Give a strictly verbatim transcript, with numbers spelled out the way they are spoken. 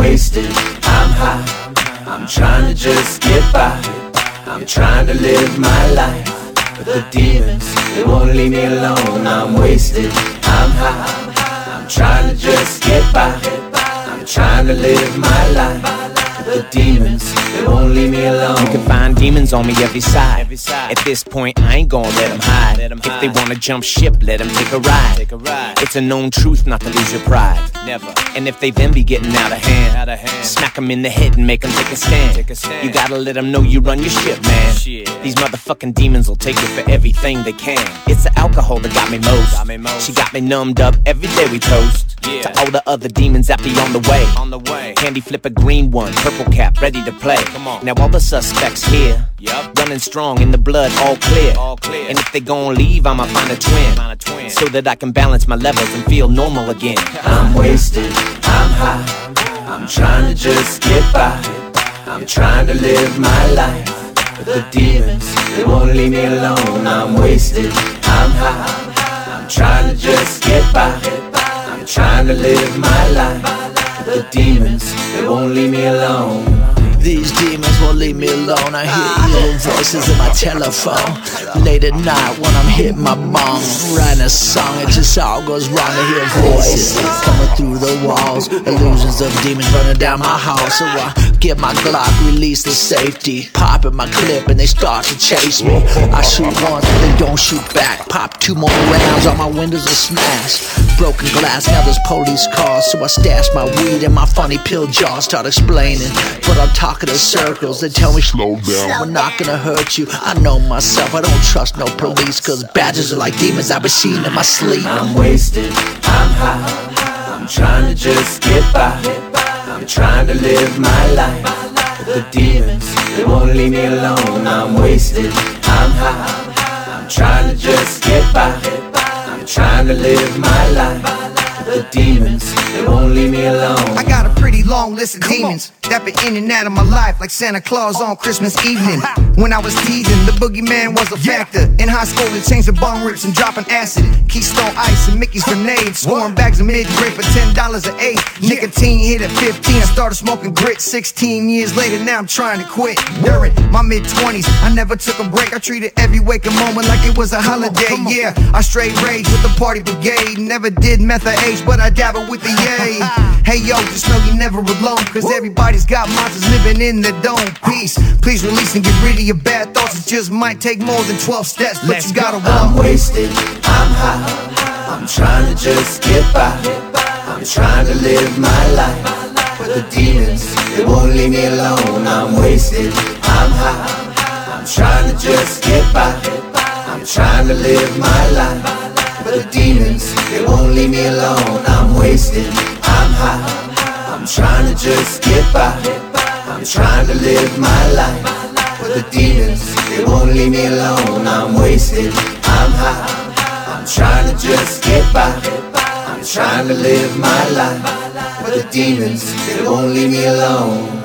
wasted, I'm high, I'm trying to just get by, I'm trying to live my life, but the demons, they won't leave me alone. I'm wasted, I'm high, I'm trying to just get by, I'm trying to live my life, but the demons, they won't leave me alone. You can find demons on me every side. At this point, I ain't gonna let them hide. If they wanna jump ship, let them take a ride. It's a known truth not to lose your pride. Never. And if they then be getting out of hand, smack them in the head and make them take a stand. You gotta let them know you run your ship, man. These motherfucking demons will take you for everything they can. It's the alcohol that got me most. She got me numbed up every day we toast. To all the other demons that be on the way. Candy flip a green one, purple cap, ready to play. Now all the suspects here, running strong in the blood, all clear. And if they gon' leave, I'ma find a twin, so that I can balance my levels and feel normal again. I'm wasted, I'm high, I'm trying to just get by, I'm trying to live my life, but the demons, they won't leave me alone. I'm wasted, I'm high, I'm trying to just get by, I'm trying to live my life, but the demons, they won't leave me alone. These demons won't leave me alone. I hear evil voices in my telephone late at night when I'm hitting my bong, writing a song. It just all goes wrong. I hear voices coming through the walls, illusions of demons running down my house. So I get my Glock, release the safety, pop in my clip and they start to chase me. I shoot once, they don't shoot back. Pop two more rounds, all my windows are smashed. Broken glass, now there's police cars. So I stash my weed in my funny pill jar, start explaining, but I'm talking to circles. They tell me slow down, we're not gonna hurt you. I know myself, I don't trust no police, cause badges are like demons I've been seeing in my sleep. I'm wasted, I'm high, I'm trying to just get by, I'm trying to live my life, but the demons, they won't leave me alone. I'm wasted, I'm high, I'm trying to just get by, I'm trying to live my life, but the demons, they won't leave me alone. I got a pretty long list of demons that been in and out of my life like Santa Claus on Christmas evening. When I was teasing, the boogeyman was a factor. In high school, they changed the bong rips and dropping acid, Keystone Ice and Mickey's grenades, scoring bags of mid-grade for ten dollars an eight. Nicotine hit at fifteen, I started smoking grit. Sixteen years later, now I'm trying to quit. During my mid-twenties, I never took a break. I treated every waking moment like it was a holiday. Yeah, I straight rage with the party brigade. Never did meth or H, but I dabbled with the yay. Hey yo, just know you're never alone, cause everybody's got monsters living in their dome. Peace, please release and get rid of your bad thoughts. It just might take more than twelve steps, but Let's you gotta walk. I'm wasted, I'm high, I'm trying to just get by, I'm trying to live my life, but the demons, they won't leave me alone. I'm wasted, I'm high, I'm trying to just get by, I'm trying to live my life, but the demons, they won't leave me alone. I'm wasted, I'm high, I'm trying to just get by, I'm trying to live my life, but the demons, they won't leave me alone. I'm wasted, I'm high, I'm trying to just get by, I'm trying to live my life, but the demons, they won't leave me alone.